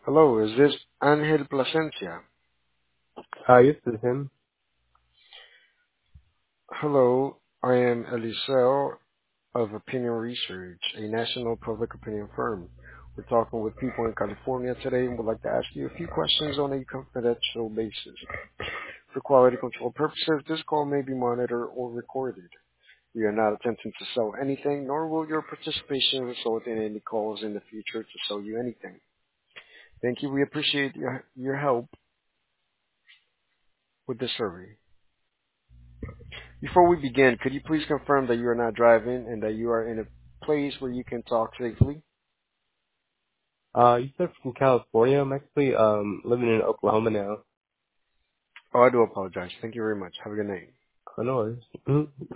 Hello, is this Angel Plasencia? Yes, this is him. Hello, I am Eliseo of Opinion Research, a national public opinion firm. We're talking with people in California today and would like to ask you a few questions on a confidential basis. For quality control purposes, this call may be monitored or recorded. We are not attempting to sell anything, nor will your participation result in any calls in the future to sell you anything. Thank you. We appreciate your help with this survey. Before we begin, could you please confirm that you are not driving and that you are in a place where you can talk safely? You said from California. I'm actually living in Oklahoma now. Oh, I do apologize. Thank you very much. Have a good night. I know.